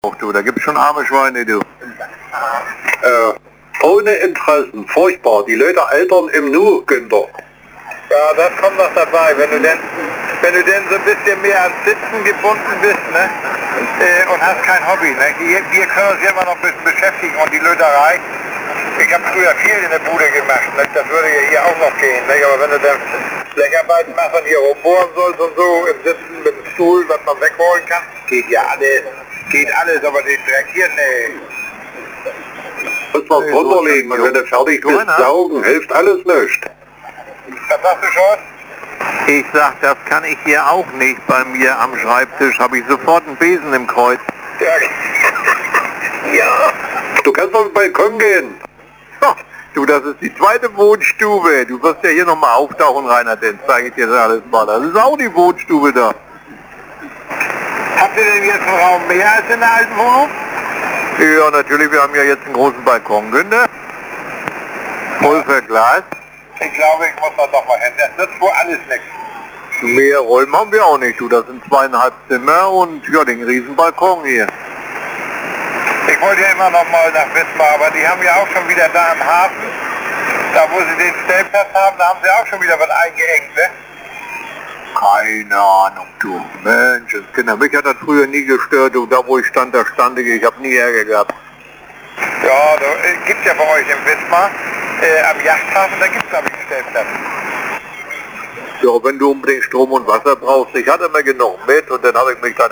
auch, du, da gibt's schon arme Schweine, du. Ohne Interessen, furchtbar. Die Leute altern im Nu, Günther. Ja, das kommt noch dabei, wenn du denn so ein bisschen mehr ans Sitzen gebunden bist, ne? Und hast kein Hobby, ne? Wir können uns ja immer noch ein bisschen beschäftigen und die Löterei. Ich habe früher viel in der Bude gemacht, ne? Das würde ja hier auch noch gehen, ne? Aber wenn du dann Flächarbeiten machst und hier rumbohren sollst und so im Sitzen mit dem Stuhl, was man wegholen kann, geht ja alles. Geht alles, aber den Dreck hier, ne. Muss was drunter legen und wenn du fertig bist, saugen, hilft alles nicht. Was sagst du schon? Ich sag, das kann ich hier auch nicht. Bei mir am Schreibtisch habe ich sofort einen Besen im Kreuz. Ja. Du kannst auf den Balkon gehen. Ja, du, das ist die zweite Wohnstube. Du wirst ja hier nochmal auftauchen, Rainer, denn zeige ich dir das alles mal. Das ist auch die Wohnstube da. Habt ihr denn jetzt einen Raum mehr als in der alten Wohnung? Ja, natürlich. Wir haben ja jetzt einen großen Balkon, Günther. Voll verglast. Ich glaube, ich muss da noch mal hin. Das wird wohl alles nichts. Mehr Räume haben wir auch nicht, du. Das sind 2,5 Zimmer und ja, den riesen Balkon hier. Ich wollte ja immer noch mal nach Wismar, aber die haben ja auch schon wieder da im Hafen, da wo sie den Stellplatz haben, da haben sie auch schon wieder was eingeengt, ne? Keine Ahnung, du. Mensch, Kinder, mich hat das früher nie gestört, du. Da wo ich stand, da stand ich. Ich habe nie Ärger gehabt. Ja, gibt's ja bei euch in Wismar, am Yachthafen, da gibt's glaube ich einen Stellplatz. Ja, wenn du unbedingt Strom und Wasser brauchst, ich hatte mir genug mit und dann habe ich mich dann